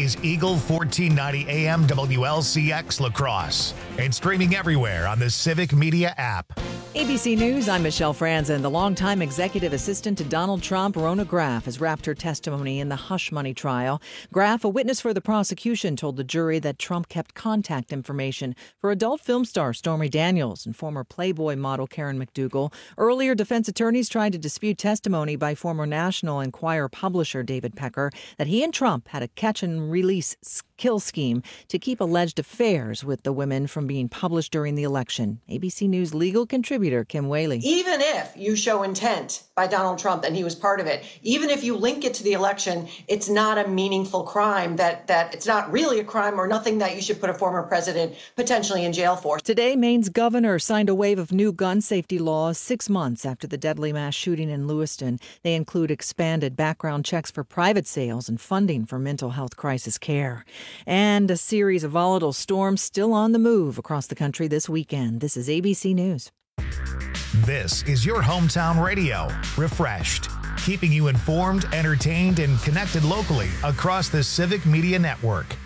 is Eagle 1490 AM WLCX La Crosse and streaming everywhere on the Civic Media app. ABC News, I'm Michelle Franzen. The longtime executive assistant to Donald Trump, Rona Graff, has wrapped her testimony in the hush money trial. Graff, a witness for the prosecution, told the jury that Trump kept contact information for adult film star Stormy Daniels and former Playboy model Karen McDougal. Earlier, defense attorneys tried to dispute testimony by former National Enquirer publisher David Pecker that he and Trump had a catch-and-release kill scheme to keep alleged affairs with the women from being published during the election. ABC News legal contributor Kim Whaley. Even if you show intent by Donald Trump and he was part of it, even if you link it to the election, it's not a meaningful crime, that it's not really a crime or nothing that you should put a former president potentially in jail for. Today, Maine's governor signed a wave of new gun safety laws 6 months after the deadly mass shooting in Lewiston. They include expanded background checks for private sales and funding for mental health crisis care. And a series of volatile storms still on the move across the country this weekend. This is ABC News. This is your hometown radio, Refreshed, keeping you informed, entertained, and connected locally across the Civic Media Network.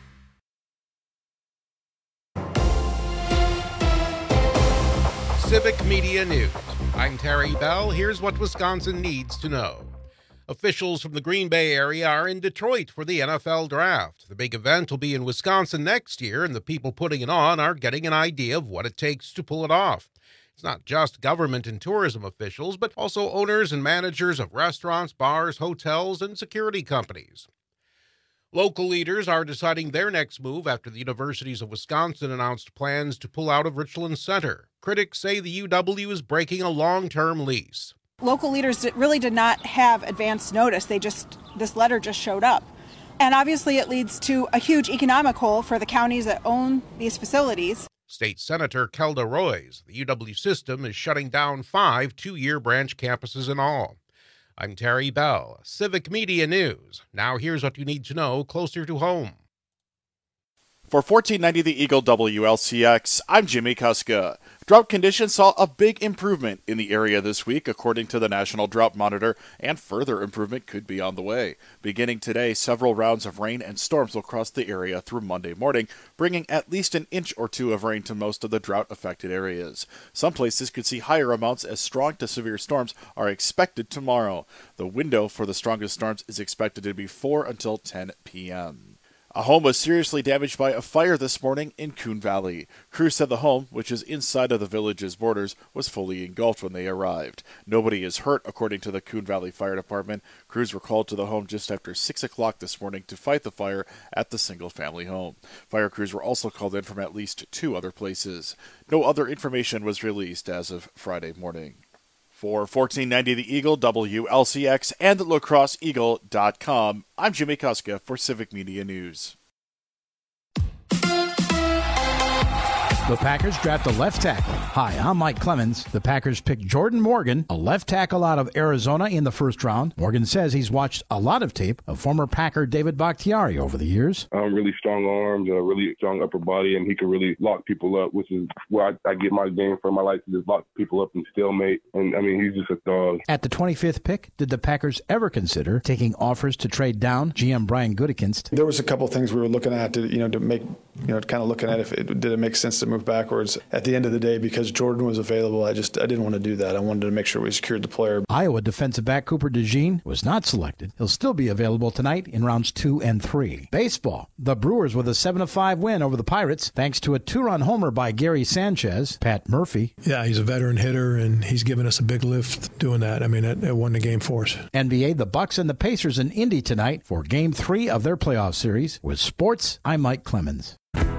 Civic Media News. I'm Terry Bell. Here's what Wisconsin needs to know. Officials from the Green Bay area are in Detroit for the NFL Draft. The big event will be in Wisconsin next year, and the people putting it on are getting an idea of what it takes to pull it off. It's not just government and tourism officials, but also owners and managers of restaurants, bars, hotels, and security companies. Local leaders are deciding their next move after the universities of Wisconsin announced plans to pull out of Richland Center. Critics say the UW is breaking a long-term lease. Local leaders really did not have advance notice. This letter just showed up. And obviously it leads to a huge economic hole for the counties that own these facilities. State Senator Kelda Roys, the UW system is shutting down 5 two-year branch campuses in all. I'm Terry Bell, Civic Media News. Now here's what you need to know closer to home. For 1490 The Eagle WLCX, I'm Jimmy Kuska. Drought conditions saw a big improvement in the area this week, according to the National Drought Monitor, and further improvement could be on the way. Beginning today, several rounds of rain and storms will cross the area through Monday morning, bringing at least an inch or two of rain to most of the drought-affected areas. Some places could see higher amounts as strong to severe storms are expected tomorrow. The window for the strongest storms is expected to be 4 until 10 p.m. A home was seriously damaged by a fire this morning in Coon Valley. Crews said the home, which is inside of the village's borders, was fully engulfed when they arrived. Nobody is hurt, according to the Coon Valley Fire Department. Crews were called to the home just after 6 o'clock this morning to fight the fire at the single-family home. Fire crews were also called in from at least 2 other places. No other information was released as of Friday morning. For 1490 The Eagle, WLCX, and LaCrosseEagle.com, I'm Jimmy Kuska for Civic Media News. The Packers draft a left tackle. Hi, I'm Mike Clemens. The Packers picked Jordan Morgan, a left tackle out of Arizona, in the first round. Morgan says he's watched a lot of tape of former Packer David Bakhtiari over the years. Really strong arms, a really strong upper body, and he can really lock people up, which is where I get my game from. I like to just lock people up and stalemate. And, he's just a dog. At the 25th pick, did the Packers ever consider taking offers to trade down GM Brian Gutekunst? There was a couple things we were looking at to make, kind of looking at if did it make sense to move backwards. At the end of the day, because Jordan was available, I didn't want to do that. I wanted to make sure we secured the player. Iowa defensive back Cooper DeJean was not selected. He'll still be available tonight in rounds 2 and 3. Baseball. The Brewers with a 7-5 win over the Pirates, thanks to a 2-run homer by Gary Sanchez. Pat Murphy. Yeah, he's a veteran hitter, and he's given us a big lift doing that. It won the game for us. NBA, the Bucks and the Pacers in Indy tonight for Game 3 of their playoff series. With sports, I'm Mike Clemens.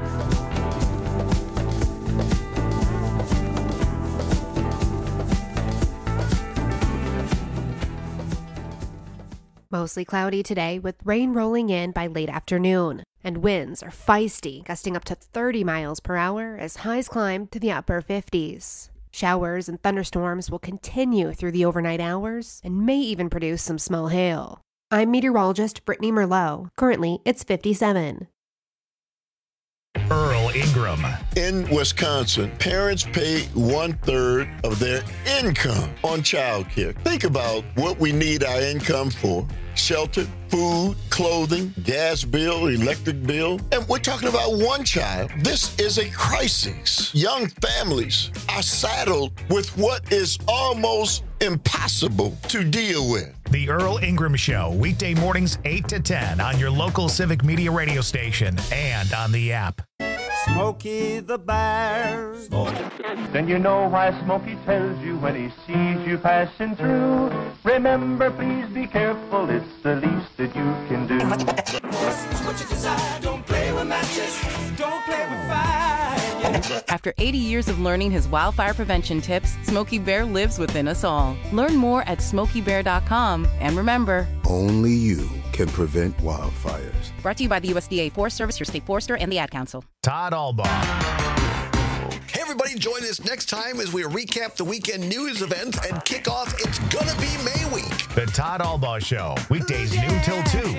Mostly cloudy today with rain rolling in by late afternoon, and winds are feisty, gusting up to 30 miles per hour as highs climb to the upper 50s. Showers and thunderstorms will continue through the overnight hours and may even produce some small hail. I'm meteorologist Brittany Merlot. Currently, it's 57. Earl Ingram. In Wisconsin, parents pay 1/3 of their income on childcare. Think about what we need our income for. Shelter, food, clothing, gas bill, electric bill. And we're talking about one child. This is a crisis. Young families are saddled with what is almost impossible to deal with. The Earl Ingram Show, weekday mornings 8 to 10 on your local Civic Media radio station and on the app. Smokey the Bear. Then you know why Smokey tells you when he sees you passing through. Remember, please be careful, it's the least that you can do. What you desire, don't play with matches, don't play with fire. After 80 years of learning his wildfire prevention tips, Smokey Bear lives within us all. Learn more at SmokeyBear.com. And remember, only you can prevent wildfires. Brought to you by the USDA Forest Service, your state forester, and the Ad Council. Todd Albaugh. Hey, everybody, join us next time as we recap the weekend news events and kick off It's Gonna Be May Week. The Todd Albaugh Show, weekdays noon till 2.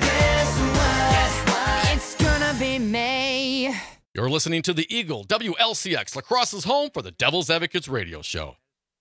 It's gonna be May. You're listening to the Eagle, WLCX, La Crosse's home for the Devil's Advocates radio show.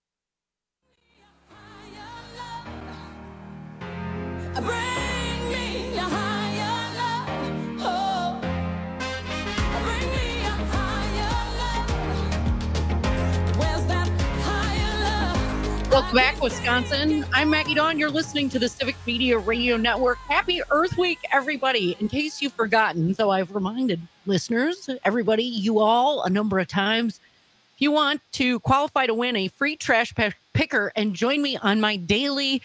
Welcome back, Wisconsin. I'm Maggie Dawn. You're listening to the Civic Media Radio Network. Happy Earth Week, everybody. In case you've forgotten, so I've reminded listeners, everybody, you all, a number of times, if you want to qualify to win a free trash picker and join me on my daily,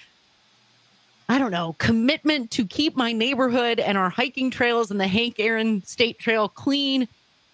commitment to keep my neighborhood and our hiking trails and the Hank Aaron State Trail clean,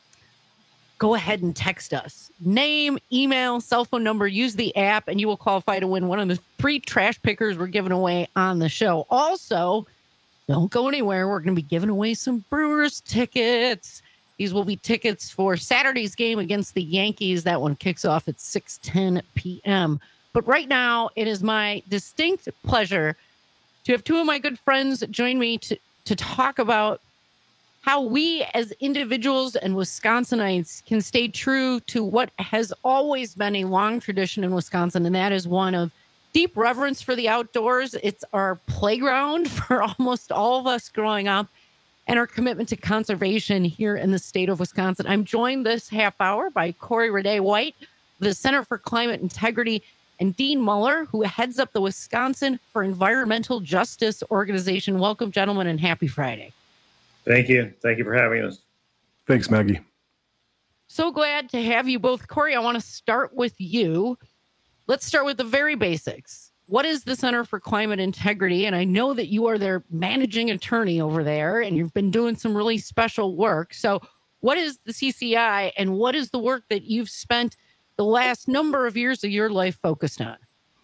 go ahead and text us. Name, email, cell phone number, use the app, and you will qualify to win one of the free trash pickers we're giving away on the show. Also, don't go anywhere. We're going to be giving away some Brewers tickets. These will be tickets for Saturday's game against the Yankees. That one kicks off at 6:10 p.m. But right now, it is my distinct pleasure to have two of my good friends join me to talk about how we as individuals and Wisconsinites can stay true to what has always been a long tradition in Wisconsin, and that is one of deep reverence for the outdoors. It's our playground for almost all of us growing up, and our commitment to conservation here in the state of Wisconsin. I'm joined this half hour by Corey Raday-White, the Center for Climate Integrity, and Dean Muller, who heads up the Wisconsin for Environmental Justice organization. Welcome, gentlemen, and happy Friday. Thank you. Thank you for having us. Thanks, Maggie. So glad to have you both. Corey, I want to start with you. Let's start with the very basics. What is the Center for Climate Integrity? And I know that you are their managing attorney over there, and you've been doing some really special work. So what is the CCI, and what is the work that you've spent the last number of years of your life focused on?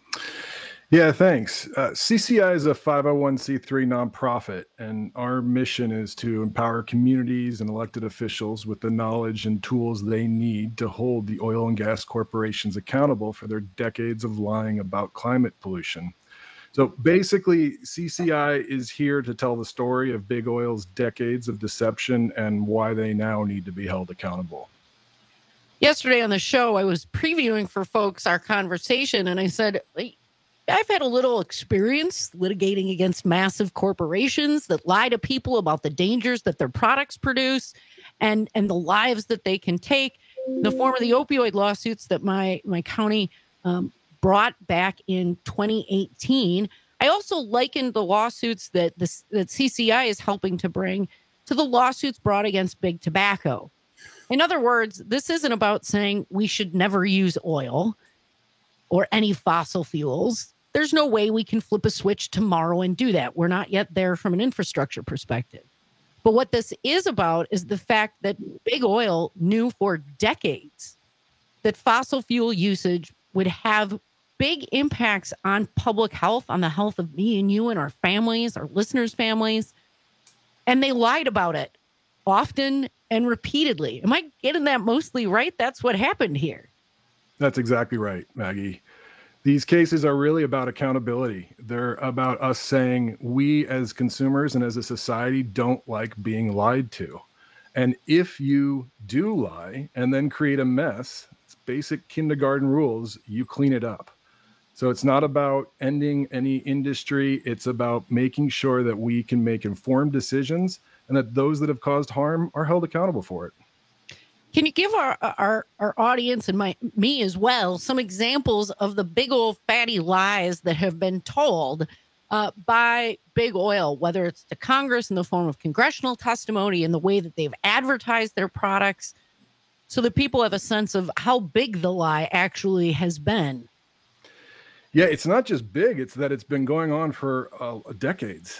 Yeah, thanks. CCI is a 501c3 nonprofit, and our mission is to empower communities and elected officials with the knowledge and tools they need to hold the oil and gas corporations accountable for their decades of lying about climate pollution. So basically, CCI is here to tell the story of big oil's decades of deception and why they now need to be held accountable. Yesterday on the show, I was previewing for folks our conversation, and I said, I've had a little experience litigating against massive corporations that lie to people about the dangers that their products produce and the lives that they can take in the form of the opioid lawsuits that my county brought back in 2018. I also likened the lawsuits that CCI is helping to bring to the lawsuits brought against big tobacco. In other words, this isn't about saying we should never use oil or any fossil fuels. There's no way we can flip a switch tomorrow and do that. We're not yet there from an infrastructure perspective. But what this is about is the fact that big oil knew for decades that fossil fuel usage would have big impacts on public health, on the health of me and you and our families, our listeners' families. And they lied about it often and repeatedly. Am I getting that mostly right? That's what happened here. That's exactly right, Maggie. These cases are really about accountability. They're about us saying we as consumers and as a society don't like being lied to. And if you do lie and then create a mess, it's basic kindergarten rules, you clean it up. So it's not about ending any industry. It's about making sure that we can make informed decisions and that those that have caused harm are held accountable for it. Can you give our audience and me as well some examples of the big old fatty lies that have been told by big oil, whether it's to Congress in the form of congressional testimony and the way that they've advertised their products, so that people have a sense of how big the lie actually has been? Yeah, it's not just big, it's that it's been going on for decades.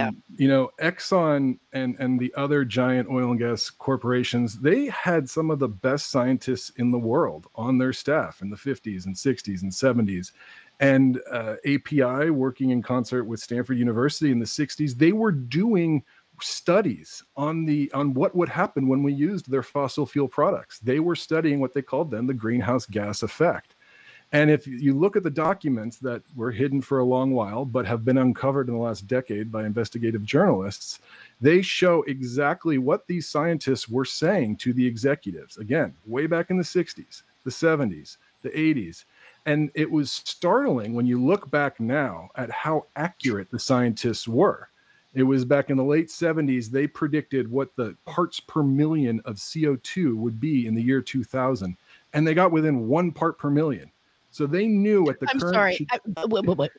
Exxon and the other giant oil and gas corporations, they had some of the best scientists in the world on their staff in the 50s and 60s and 70s. And API, working in concert with Stanford University in the 60s, they were doing studies on what would happen when we used their fossil fuel products. They were studying what they called then the greenhouse gas effect. And if you look at the documents that were hidden for a long while, but have been uncovered in the last decade by investigative journalists, they show exactly what these scientists were saying to the executives. Again, way back in the 60s, the 70s, the 80s. And it was startling when you look back now at how accurate the scientists were. It was back in the late 70s, they predicted what the parts per million of CO2 would be in the year 2000. And they got within 1 part per million. So they knew at the I'm current... sorry. Wait.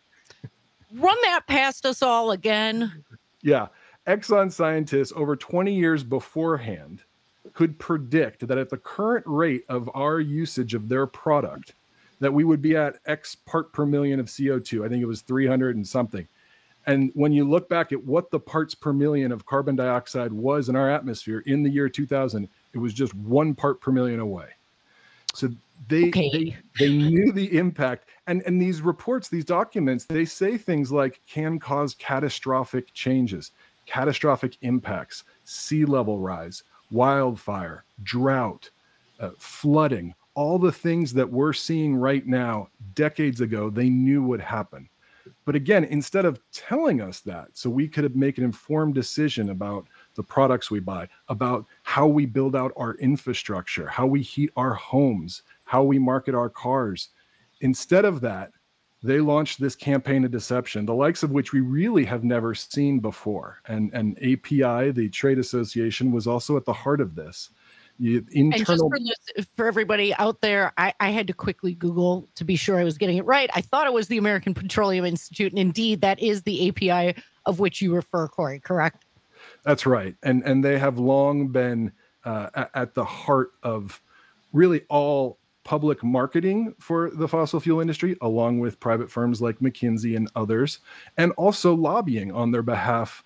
Run that past us all again. Yeah. Exxon scientists over 20 years beforehand could predict that at the current rate of our usage of their product, that we would be at X part per million of CO2. I think it was 300 and something. And when you look back at what the parts per million of carbon dioxide was in our atmosphere in the year 2000, it was just 1 part per million away. So they knew the impact. And these reports, these documents, they say things like can cause catastrophic changes, catastrophic impacts, sea level rise, wildfire, drought, flooding, all the things that we're seeing right now, decades ago, they knew would happen. But again, instead of telling us that, so we could make an informed decision about the products we buy, about how we build out our infrastructure, how we heat our homes, how we market our cars. Instead of that, they launched this campaign of deception, the likes of which we really have never seen before. And API, the trade association, was also at the heart of this. And just for everybody out there, I had to quickly Google to be sure I was getting it right. I thought it was the American Petroleum Institute, and indeed, that is the API of which you refer, Corey, correct? That's right. And they have long been at the heart of really all public marketing for the fossil fuel industry, along with private firms like McKinsey and others, and also lobbying on their behalf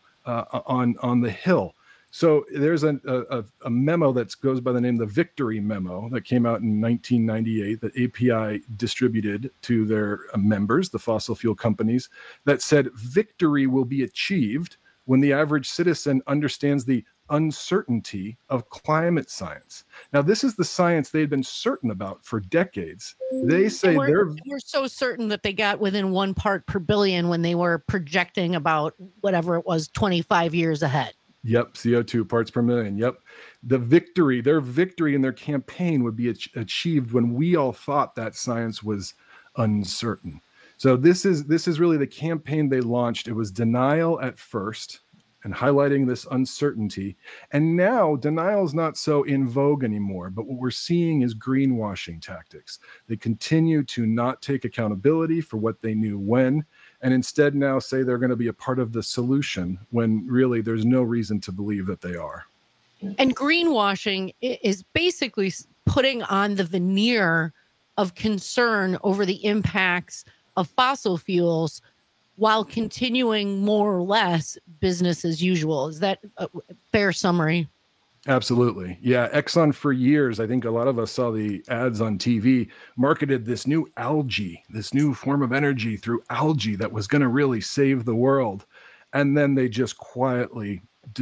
on the Hill. So there's a memo that goes by the name the Victory Memo that came out in 1998 that API distributed to their members, the fossil fuel companies, that said victory will be achieved when the average citizen understands the uncertainty of climate science. Now, this is the science they've been certain about for decades. They say we're so certain that they got within 1 part per billion when they were projecting about whatever it was, 25 years ahead. Yep, CO2 parts per million. Yep. Their victory in their campaign would be achieved when we all thought that science was uncertain. So this is really the campaign they launched. It was denial at first and highlighting this uncertainty. And now denial is not so in vogue anymore, but what we're seeing is greenwashing tactics. They continue to not take accountability for what they knew when, and instead now say they're going to be a part of the solution when really there's no reason to believe that they are. And greenwashing is basically putting on the veneer of concern over the impacts of fossil fuels while continuing more or less business as usual. Is that a fair summary? Absolutely. Yeah. Exxon for years, I think a lot of us saw the ads on TV, marketed this new algae, this new form of energy through algae that was going to really save the world. And then they just quietly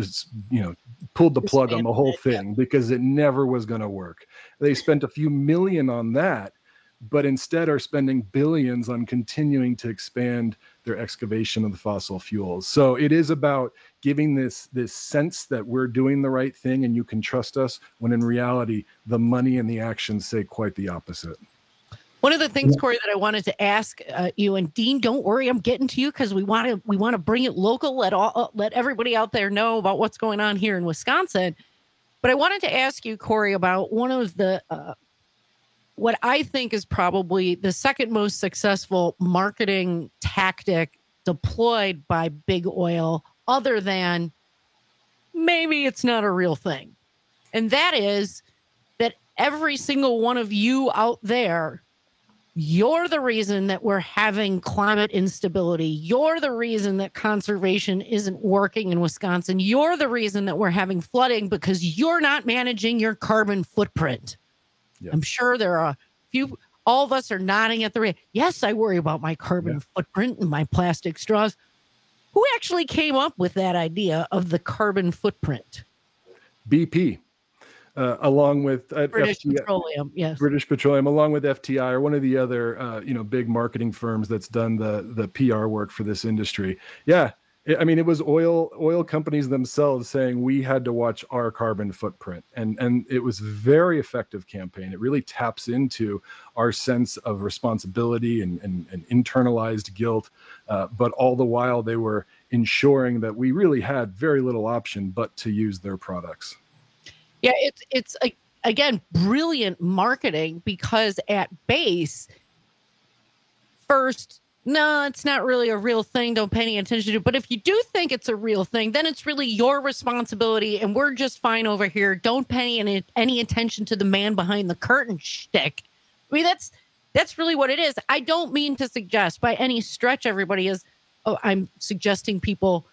pulled the plug on the whole thing because it never was going to work. They spent a few million on that, but instead are spending billions on continuing to expand their excavation of the fossil fuels. So it is about giving this sense that we're doing the right thing and you can trust us, when in reality, the money and the actions say quite the opposite. One of the things, Corey, that I wanted to ask you, and Dean, don't worry, I'm getting to you because we want to bring it local. Let everybody out there know about what's going on here in Wisconsin. But I wanted to ask you, Corey, about one of the what I think is probably the second most successful marketing tactic deployed by big oil, other than maybe it's not a real thing, and that is that every single one of you out there, you're the reason that we're having climate instability. You're the reason that conservation isn't working in Wisconsin. You're the reason that we're having flooding because you're not managing your carbon footprint. Yeah. I'm sure there are a few, all of us are nodding at the yes, I worry about my carbon footprint and my plastic straws. Who actually came up with that idea of the carbon footprint? BP. Along with British Petroleum, yes. British Petroleum, along with FTI, or one of the other, big marketing firms that's done the PR work for this industry. Yeah, it was oil companies themselves saying we had to watch our carbon footprint, and it was a very effective campaign. It really taps into our sense of responsibility and internalized guilt, but all the while they were ensuring that we really had very little option but to use their products. Yeah, it's again, brilliant marketing, because at base, first, no, it's not really a real thing. Don't pay any attention to it. But if you do think it's a real thing, then it's really your responsibility, and we're just fine over here. Don't pay any attention to the man behind the curtain shtick. I mean, that's really what it is. I don't mean to suggest by any stretch I'm suggesting people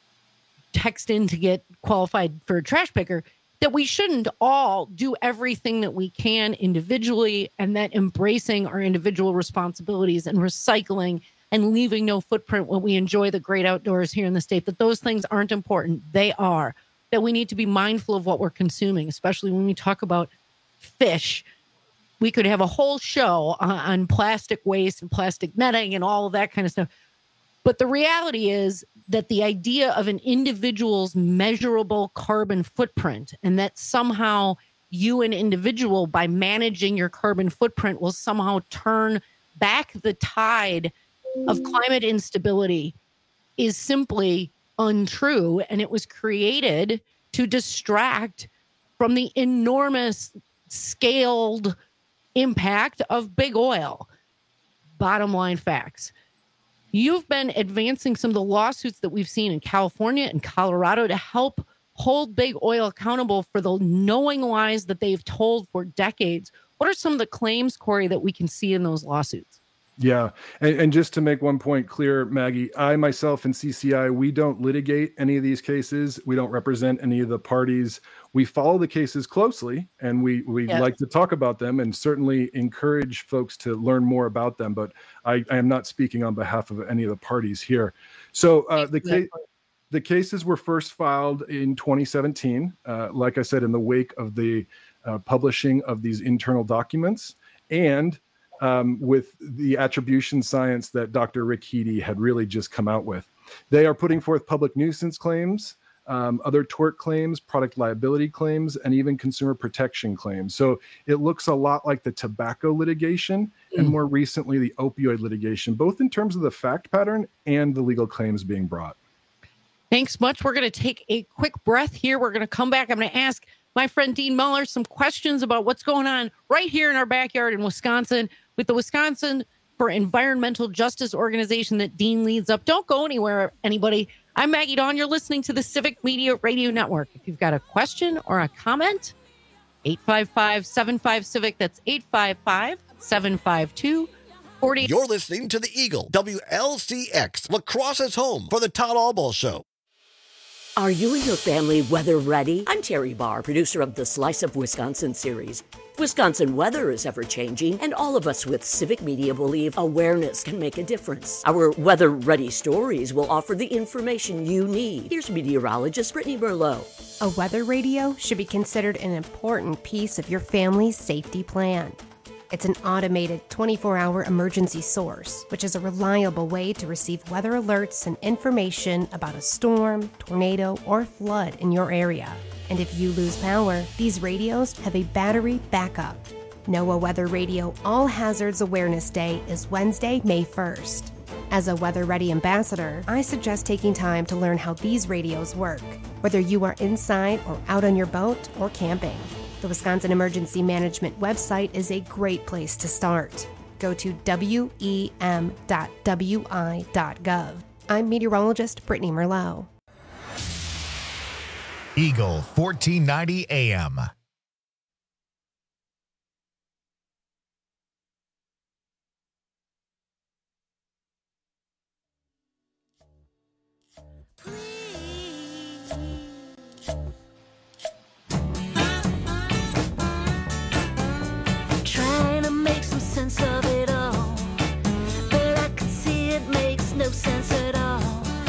text in to get qualified for a trash picker, that we shouldn't all do everything that we can individually, and that embracing our individual responsibilities and recycling and leaving no footprint when we enjoy the great outdoors here in the state, that those things aren't important. They are. That we need to be mindful of what we're consuming, especially when we talk about fish. We could have a whole show on plastic waste and plastic netting and all of that kind of stuff. But the reality is that the idea of an individual's measurable carbon footprint, and that somehow you, an individual, by managing your carbon footprint, will somehow turn back the tide of climate instability, is simply untrue. And it was created to distract from the enormous scaled impact of big oil. Bottom line facts. You've been advancing some of the lawsuits that we've seen in California and Colorado to help hold big oil accountable for the knowing lies that they've told for decades. What are some of the claims, Corey, that we can see in those lawsuits? Yeah. And just to make one point clear, Maggie, I myself and CCI, we don't litigate any of these cases. We don't represent any of the parties. We follow the cases closely, and we like to talk about them and certainly encourage folks to learn more about them. But I am not speaking on behalf of any of the parties here. So the cases were first filed in 2017, like I said, in the wake of the publishing of these internal documents, and with the attribution science that Dr. Rick Heady had really just come out with. They are putting forth public nuisance claims, other tort claims, product liability claims, and even consumer protection claims. So it looks a lot like the tobacco litigation and more recently the opioid litigation, both in terms of the fact pattern and the legal claims being brought. Thanks much. We're going to take a quick breath here. We're going to come back. I'm going to ask my friend Dean Muller some questions about what's going on right here in our backyard in Wisconsin with the Wisconsin for Environmental Justice organization that Dean leads up. Don't go anywhere, anybody. I'm Maggie Dawn. You're listening to the Civic Media Radio Network. If you've got a question or a comment, 855-75-CIVIC. That's 855-752-40. You're listening to the Eagle, WLCX, Lacrosse's home for the Todd Albaugh Show. Are you and your family weather ready? I'm Terry Barr, producer of the Slice of Wisconsin series. Wisconsin weather is ever-changing, and all of us with Civic Media believe awareness can make a difference. Our weather-ready stories will offer the information you need. Here's meteorologist Brittany Merlot. A weather radio should be considered an important piece of your family's safety plan. It's an automated 24-hour emergency source, which is a reliable way to receive weather alerts and information about a storm, tornado, or flood in your area. And if you lose power, these radios have a battery backup. NOAA Weather Radio All Hazards Awareness Day is Wednesday, May 1st. As a Weather Ready ambassador, I suggest taking time to learn how these radios work, whether you are inside or out on your boat or camping. The Wisconsin Emergency Management website is a great place to start. Go to wem.wi.gov. I'm meteorologist Brittany Merlot. Eagle 1490 AM. Trying to make some sense of it all, but I can see it makes no sense at all.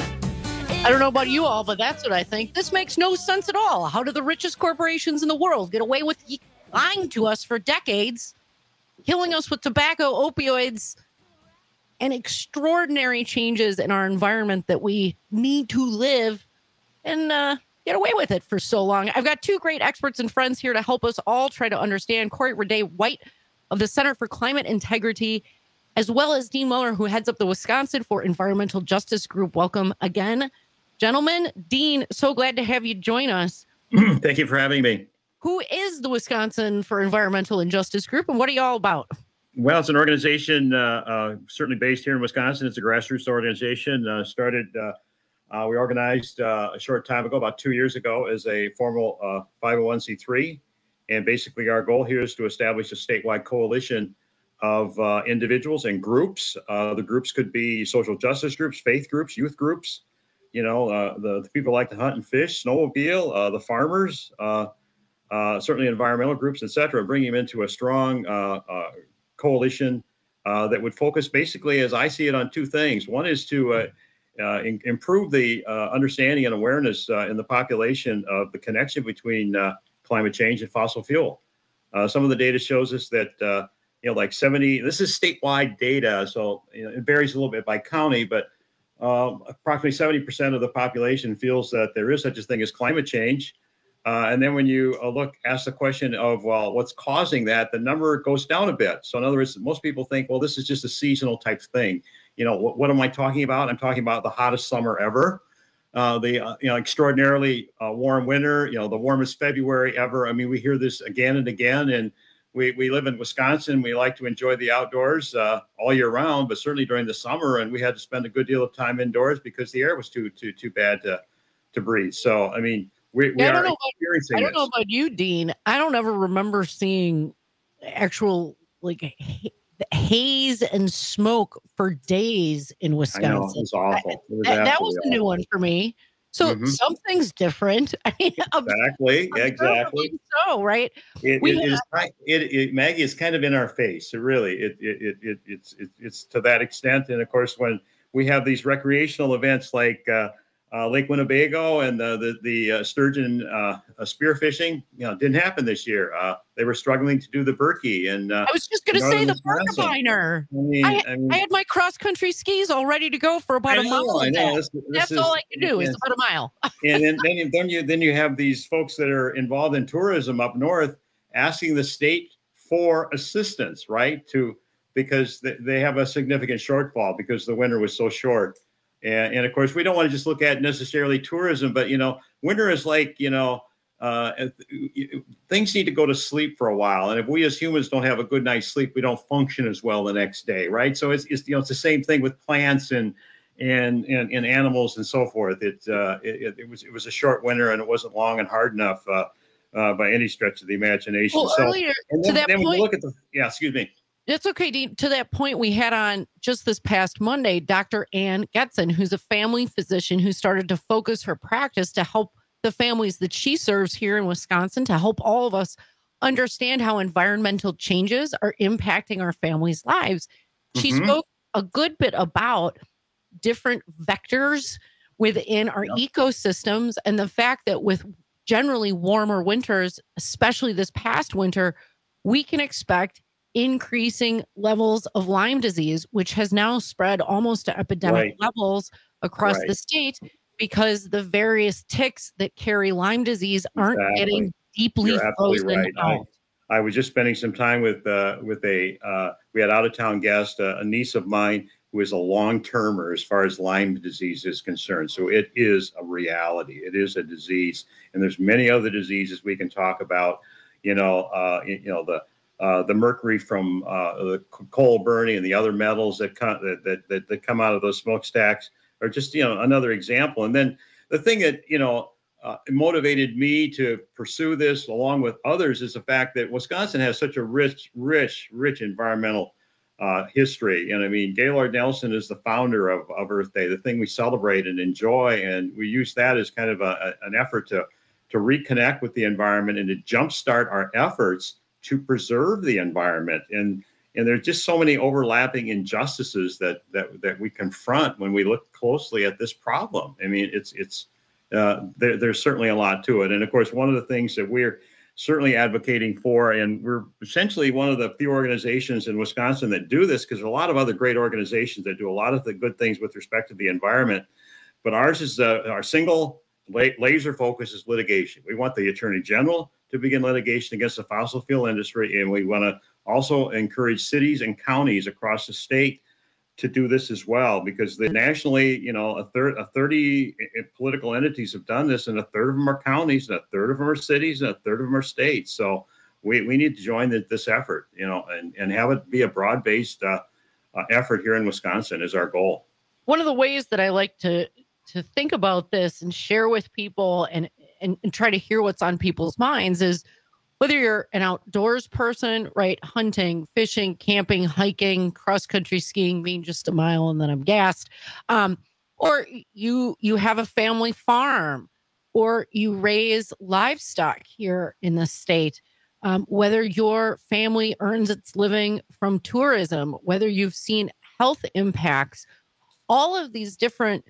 I don't know about you all, but that's what I think. This makes no sense at all. How do the richest corporations in the world get away with lying to us for decades, killing us with tobacco, opioids, and extraordinary changes in our environment that we need to live and get away with it for so long? I've got two great experts and friends here to help us all try to understand. Corey Raday-White of the Center for Climate Integrity, as well as Dean Muller, who heads up the Wisconsin for Environmental Justice Group. Welcome again, gentlemen. Dean, so glad to have you join us. Thank you for having me. Who is the Wisconsin for Environmental and Justice Group, and what are you all about? Well, it's an organization certainly based here in Wisconsin. It's a grassroots organization. We organized a short time ago, about 2 years ago, as a formal 501c3. And basically our goal here is to establish a statewide coalition of individuals and groups. The groups could be social justice groups, faith groups, youth groups, the people who like to hunt and fish, snowmobile, the farmers, certainly environmental groups, et cetera, bringing them into a strong coalition that would focus basically, as I see it, on two things. One is to improve the understanding and awareness in the population of the connection between climate change and fossil fuel. Some of the data shows us that, like 70, this is statewide data, so it varies a little bit by county, but approximately 70% of the population feels that there is such a thing as climate change. And then when you ask the question of, well, what's causing that, the number goes down a bit. So in other words, most people think, well, this is just a seasonal type thing. What am I talking about? I'm talking about the hottest summer ever, the extraordinarily warm winter, the warmest February ever. I mean, we hear this again and again, and we live in Wisconsin. We like to enjoy the outdoors all year round, but certainly during the summer, and we had to spend a good deal of time indoors because the air was too bad to breathe. So, I mean, we are experiencing this. I don't know about you, Dean. I don't ever remember seeing actual haze and smoke for days in Wisconsin. I know, it was awful. That was a new one for me. So something's different. I mean, exactly. So right. Maggie is kind of in our face. It's to that extent. And of course, when we have these recreational events like Lake Winnebago and the sturgeon spearfishing, didn't happen this year. They were struggling to do the Berkey, and I was just going to say the Birkebeiner. I had my cross country skis all ready to go for about a mile. I know. That's all I can do is about a mile. And then you have these folks that are involved in tourism up north asking the state for assistance, right? Because they have a significant shortfall because the winter was so short. And of course, we don't want to just look at necessarily tourism, but, winter is like, things need to go to sleep for a while. And if we as humans don't have a good night's sleep, we don't function as well the next day. Right. So it's the same thing with plants and animals and so forth. It was a short winter and it wasn't long and hard enough by any stretch of the imagination. Well, earlier to that point, when you look at excuse me. It's okay, Dean. To that point, we had on just this past Monday, Dr. Ann Getson, who's a family physician who started to focus her practice to help the families that she serves here in Wisconsin, to help all of us understand how environmental changes are impacting our families' lives. She spoke a good bit about different vectors within our ecosystems and the fact that with generally warmer winters, especially this past winter, we can expect increasing levels of Lyme disease, which has now spread almost to epidemic levels across the state because the various ticks that carry Lyme disease aren't getting deeply frozen out. I was just spending some time with we had out-of-town guest, a niece of mine who is a long-termer as far as Lyme disease is concerned. So it is a reality. It is a disease, and there's many other diseases we can talk about. The mercury from the coal burning and the other metals that come out of those smokestacks are just another example. And then the thing that motivated me to pursue this along with others is the fact that Wisconsin has such a rich environmental history. And I mean, Gaylord Nelson is the founder of Earth Day, the thing we celebrate and enjoy. And we use that as kind of an effort to reconnect with the environment and to jumpstart our efforts to preserve the environment. And there's just so many overlapping injustices that we confront when we look closely at this problem. I mean, there's certainly a lot to it. And of course, one of the things that we're certainly advocating for, and we're essentially one of the few organizations in Wisconsin that do this, because there are a lot of other great organizations that do a lot of the good things with respect to the environment. But ours is our single laser focus is litigation. We want the Attorney General to begin litigation against the fossil fuel industry. And we want to also encourage cities and counties across the state to do this as well, because nationally, 30 political entities have done this, and a third of them are counties, and a third of them are cities, and a third of them are states. So we need to join this effort, and have it be a broad-based effort here in Wisconsin is our goal. One of the ways that I like to think about this and share with people and try to hear what's on people's minds is whether you're an outdoors person, right? Hunting, fishing, camping, hiking, cross-country skiing, being just a mile and then I'm gassed. Or you have a family farm, or you raise livestock here in the state. Whether your family earns its living from tourism, whether you've seen health impacts, all of these different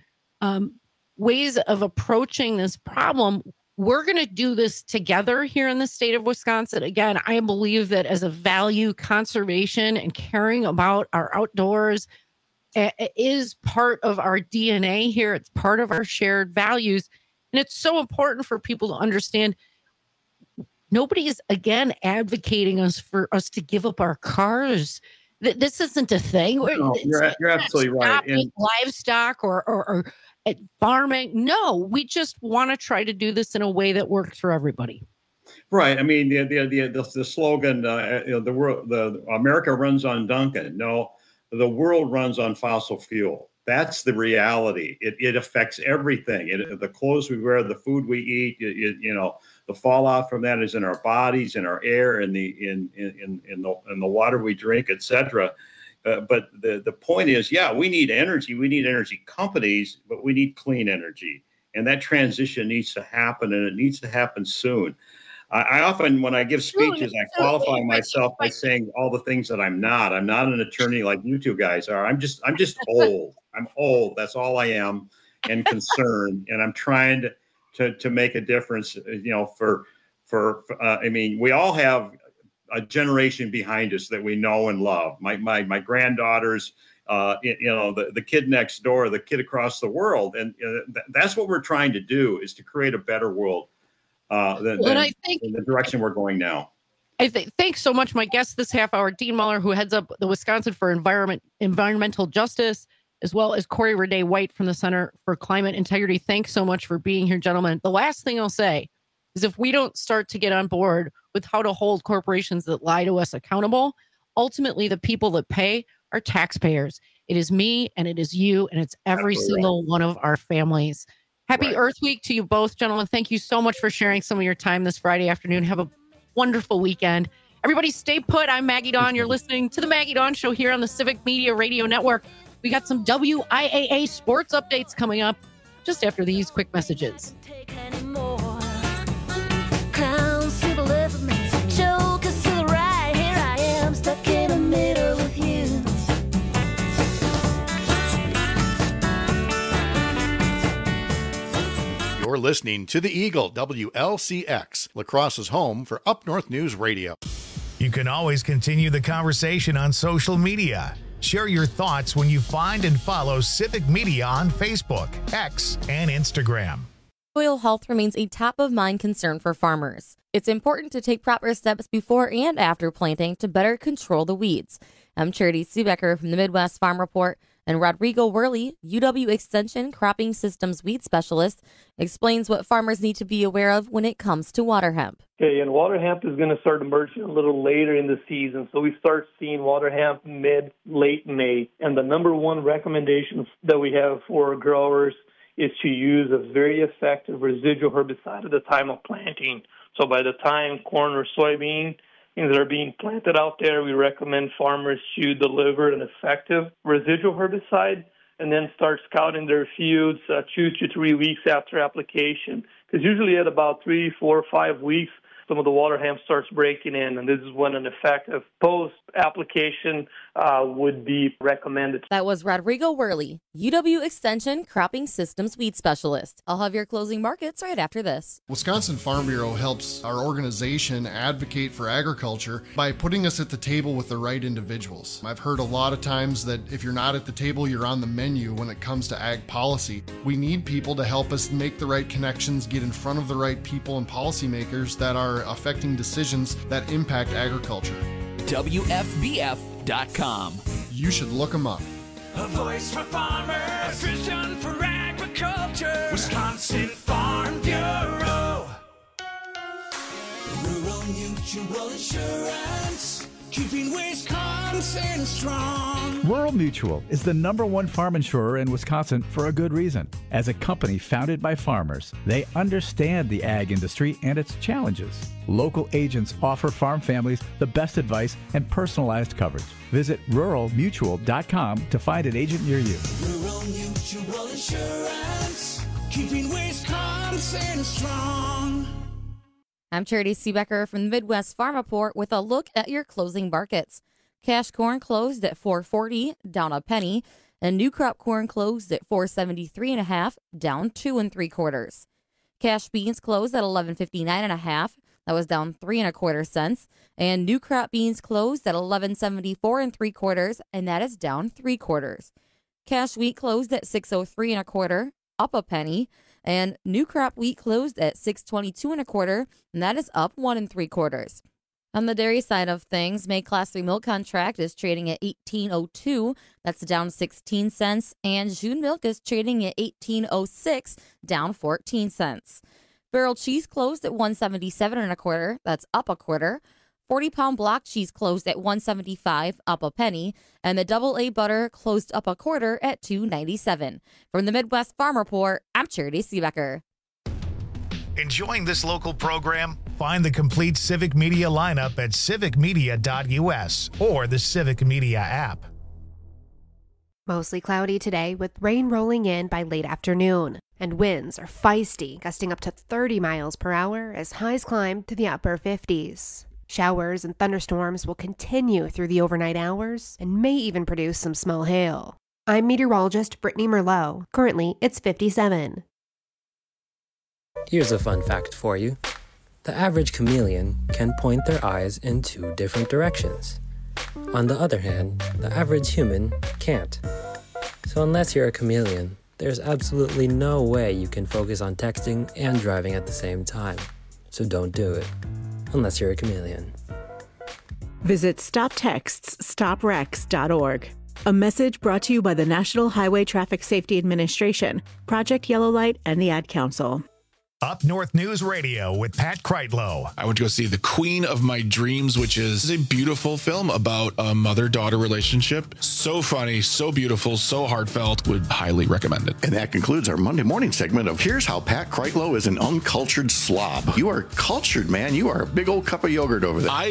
ways of approaching this problem. We're going to do this together here in the state of Wisconsin. Again, I believe that as a value, conservation and caring about our outdoors is part of our DNA here. It's part of our shared values. And it's so important for people to understand nobody is, again, advocating for us to give up our cars. This isn't a thing. No, you're absolutely right. And livestock or at farming. No, we just want to try to do this in a way that works for everybody. Right. I mean, the slogan, the America runs on Duncan. No, the world runs on fossil fuel. That's the reality. It affects everything. The clothes we wear, the food we eat. The fallout from that is in our bodies, in our air, in the water we drink, etc. But the point is, we need energy. We need energy companies, but we need clean energy. And that transition needs to happen, and it needs to happen soon. I often, when I give speeches, I qualify myself by saying all the things that I'm not. I'm not an attorney like you two guys are. I'm just old. I'm old. That's all I am, and concerned. And I'm trying to make a difference, I mean, we all have a generation behind us that we know and love. My granddaughters, the kid next door, the kid across the world. And that's what we're trying to do, is to create a better world than I think in the direction we're going now. Thanks so much. My guest this half hour, Dean Muller, who heads up the Wisconsin for Environmental Justice, as well as Corey Raday White from the Center for Climate Integrity. Thanks so much for being here, gentlemen. The last thing I'll say is if we don't start to get on board with how to hold corporations that lie to us accountable, ultimately the people that pay are taxpayers. It is me and it is you and it's every single one of our families. Happy Earth Week to you both, gentlemen. Thank you so much for sharing some of your time this Friday afternoon. Have a wonderful weekend. Everybody stay put. I'm Maggie Dawn. You're listening to the Maggie Dawn Show here on the Civic Media Radio Network. We got some WIAA sports updates coming up just after these quick messages. You're listening to the Eagle, WLCX, La Crosse's home for Up North News Radio. You can always continue the conversation on social media. Share your thoughts when you find and follow Civic Media on Facebook, X, and Instagram. Soil health remains a top-of-mind concern for farmers. It's important to take proper steps before and after planting to better control the weeds. I'm Charity Seebecker from the Midwest Farm Report, and Rodrigo Worley, UW Extension Cropping Systems Weed Specialist, explains what farmers need to be aware of when it comes to water hemp. Okay, and water hemp is going to start emerging a little later in the season, so we start seeing water hemp late May. And the number one recommendation that we have for growers is to use a very effective residual herbicide at the time of planting. So by the time corn or soybean things that are being planted out there, we recommend farmers to deliver an effective residual herbicide and then start scouting their fields 2 to 3 weeks after application. Because usually at about 3, 4, 5 weeks, some of the water hemp starts breaking in, and this is when an effective post-application would be recommended. That was Rodrigo Worley, UW Extension Cropping Systems Weed Specialist. I'll have your closing markets right after this. Wisconsin Farm Bureau helps our organization advocate for agriculture by putting us at the table with the right individuals. I've heard a lot of times that if you're not at the table, you're on the menu when it comes to ag policy. We need people to help us make the right connections, get in front of the right people and policymakers that are affecting decisions that impact agriculture. WFBF.com. You should look them up. A voice for farmers, a vision for agriculture. Wisconsin Farm Bureau. Rural Mutual Insurance, keeping Wisconsin strong. Rural Mutual is the #1 farm insurer in Wisconsin for a good reason. As a company founded by farmers, they understand the ag industry and its challenges. Local agents offer farm families the best advice and personalized coverage. Visit ruralmutual.com to find an agent near you. Rural Mutual Insurance, keeping Wisconsin strong. I'm Charity Seebecker from the Midwest Farm Report with a look at your closing markets. Cash corn closed at $4.40, down a penny, and new crop corn closed at $4.73.5, down 2 3/4. Cash beans closed at $11.59.5, that was down 3 1/4 cents, and new crop beans closed at $11.74 3/4, and that is down 3/4. Cash wheat closed at $6.03 1/4, up a penny. And new crop wheat closed at $6.22 1/4, and that is up 1 3/4. On the dairy side of things, May Class 3 milk contract is trading at $18.02, that's down 16 cents, and June milk is trading at $18.06, down 14 cents. Barrel cheese closed at $1.77 1/4, that's up a quarter. 40-pound block cheese closed at $1.75, up a penny, and the AA butter closed up a quarter at $2.97. From the Midwest Farm Report, I'm Charity Seebecker. Enjoying this local program? Find the complete Civic Media lineup at civicmedia.us or the Civic Media app. Mostly cloudy today with rain rolling in by late afternoon, and winds are feisty, gusting up to 30 miles per hour as highs climb to the upper 50s. Showers and thunderstorms will continue through the overnight hours and may even produce some small hail. I'm meteorologist Brittany Merlot. Currently, it's 57. Here's a fun fact for you. The average chameleon can point their eyes in 2 different directions. On the other hand, the average human can't. So unless you're a chameleon, there's absolutely no way you can focus on texting and driving at the same time. So don't do it. Unless you're a chameleon. Visit StopTextsStopWrecks.org. A message brought to you by the National Highway Traffic Safety Administration, Project Yellow Light, and the Ad Council. Up North News Radio with Pat Kreitlow. I went to go see The Queen of My Dreams, which is a beautiful film about a mother-daughter relationship. So funny, so beautiful, so heartfelt. Would highly recommend it. And that concludes our Monday morning segment of Here's How Pat Kreitlow is an Uncultured Slob. You are cultured, man. You are a big old cup of yogurt over there.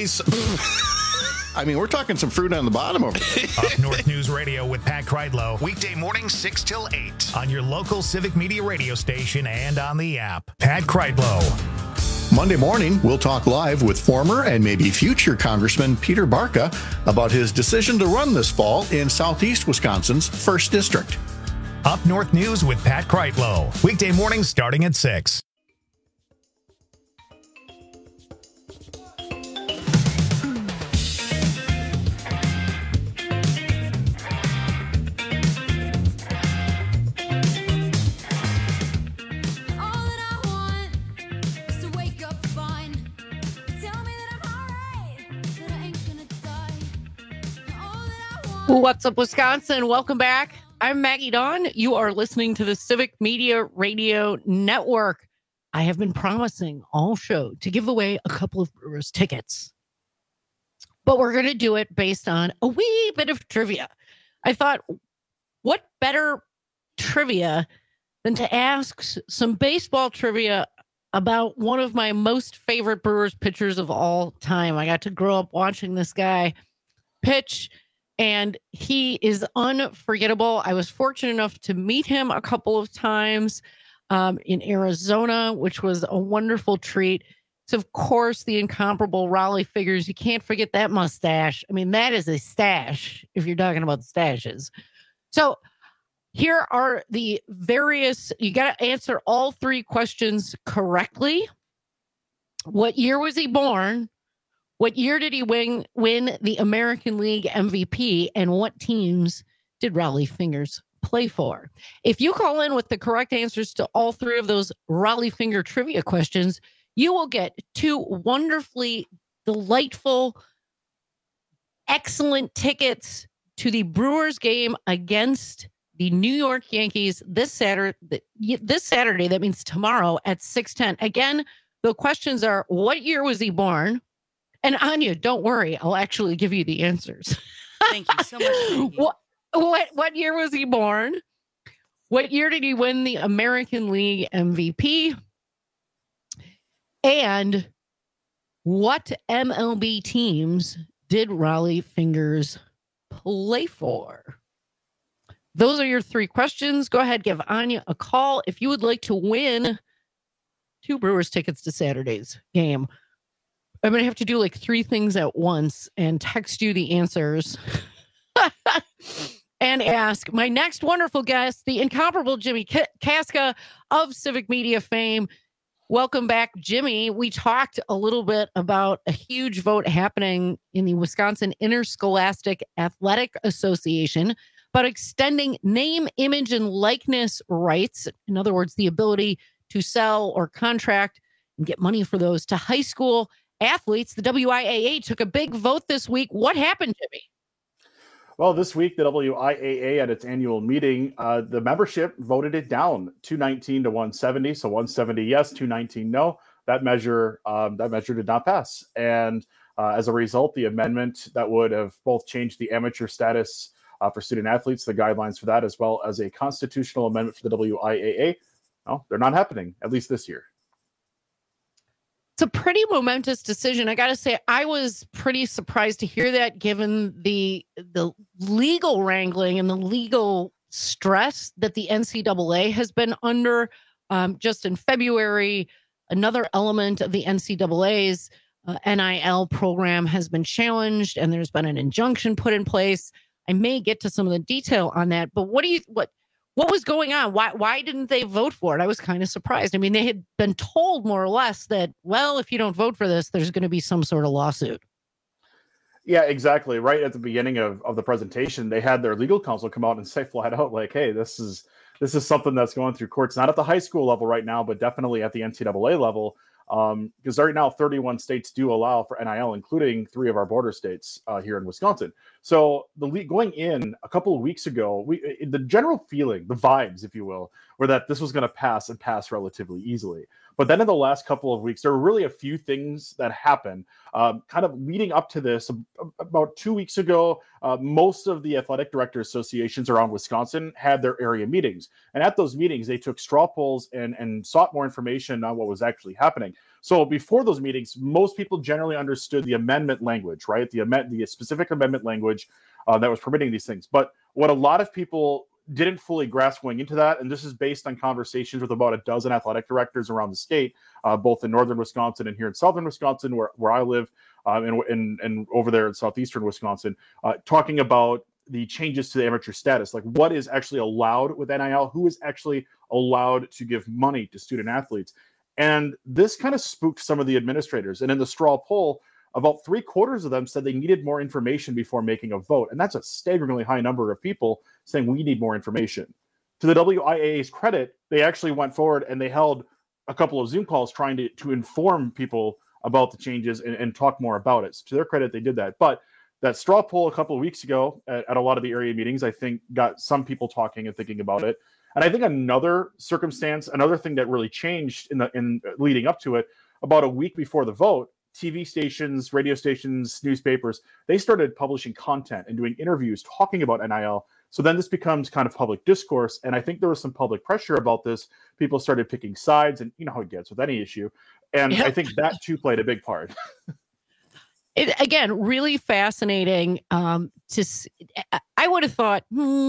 I mean, we're talking some fruit on the bottom over there. Up North News Radio with Pat Kreitlow. Weekday mornings 6 till 8 on your local Civic Media radio station and on the app. Pat Kreitlow. Monday morning, we'll talk live with former and maybe future Congressman Peter Barca about his decision to run this fall in Southeast Wisconsin's 1st District. Up North News with Pat Kreitlow. Weekday mornings starting at 6. What's up, Wisconsin? Welcome back. I'm Maggie Dawn. You are listening to the Civic Media Radio Network. I have been promising all show to give away a couple of Brewers tickets, but we're going to do it based on a wee bit of trivia. I thought, what better trivia than to ask some baseball trivia about one of my most favorite Brewers pitchers of all time. I got to grow up watching this guy pitch, and he is unforgettable. I was fortunate enough to meet him a couple of times in Arizona, which was a wonderful treat. It's, of course, the incomparable Raleigh Fingers. You can't forget that mustache. I mean, that is a stash if you're talking about stashes. So here are the various, you got to answer all three questions correctly. What year was he born? What year did he win the American League MVP? And what teams did Raleigh Fingers play for? If you call in with the correct answers to all three of those Raleigh Finger trivia questions, you will get two wonderfully delightful, excellent tickets to the Brewers game against the New York Yankees this Saturday. That means tomorrow at 6:10. Again, the questions are, what year was he born? And Anya, don't worry, I'll actually give you the answers. Thank you so much. What year was he born? What year did he win the American League MVP? And what MLB teams did Raleigh Fingers play for? Those are your three questions. Go ahead, give Anya a call if you would like to win 2 Brewers tickets to Saturday's game. I'm going to have to do like 3 things at once and text you the answers and ask my next wonderful guest, the incomparable Jimmy Kaska of Civic Media fame. Welcome back, Jimmy. We talked a little bit about a huge vote happening in the Wisconsin Interscholastic Athletic Association about extending name, image, and likeness rights. In other words, the ability to sell or contract and get money for those to high school athletes. The WIAA took a big vote this week. What happened, Jimmy? Well, this week, the WIAA at its annual meeting, the membership voted it down 219 to 170. So 170 yes, 219 no. That measure did not pass. And as a result, the amendment that would have both changed the amateur status for student athletes, the guidelines for that, as well as a constitutional amendment for the WIAA, well, they're not happening, at least this year. It's a pretty momentous decision. I got to say, I was pretty surprised to hear that, given the legal wrangling and the legal stress that the NCAA has been under. Just in February, another element of the NCAA's NIL program has been challenged, and there's been an injunction put in place. I may get to some of the detail on that, but what was going on? Why didn't they vote for it? I was kind of surprised. I mean, they had been told more or less that, well, if you don't vote for this, there's going to be some sort of lawsuit. Yeah, exactly. Right at the beginning of the presentation, they had their legal counsel come out and say flat out, like, hey, this is something that's going through courts, not at the high school level right now, but definitely at the NCAA level. Because right now, 31 states do allow for NIL, including 3 of our border states here in Wisconsin. So going in a couple of weeks ago, the general feeling, the vibes, if you will, were that this was going to pass and pass relatively easily. But then in the last couple of weeks, there were really a few things that happened kind of leading up to this. About 2 weeks ago, most of the athletic director associations around Wisconsin had their area meetings. And at those meetings, they took straw polls and sought more information on what was actually happening. So before those meetings, most people generally understood the amendment language, right? The specific amendment language that was permitting these things. But what a lot of people didn't fully grasp going into that, and this is based on conversations with about a dozen athletic directors around the state, both in northern Wisconsin and here in southern Wisconsin, where I live, and over there in southeastern Wisconsin, talking about the changes to the amateur status, like what is actually allowed with NIL, who is actually allowed to give money to student athletes. And this kind of spooked some of the administrators. And in the straw poll, about 3/4 of them said they needed more information before making a vote. And that's a staggeringly high number of people saying we need more information. To the WIAA's credit, they actually went forward and they held a couple of Zoom calls trying to inform people about the changes and talk more about it. So to their credit, they did that. But that straw poll a couple of weeks ago at a lot of the area meetings, I think got some people talking and thinking about it. And I think another circumstance, another thing that really changed in leading up to it, about a week before the vote, TV stations, radio stations, newspapers, they started publishing content and doing interviews talking about NIL. So then this becomes kind of public discourse. And I think there was some public pressure about this. People started picking sides, and you know how it gets with any issue. And I think that too played a big part. It, again, really fascinating. I would have thought,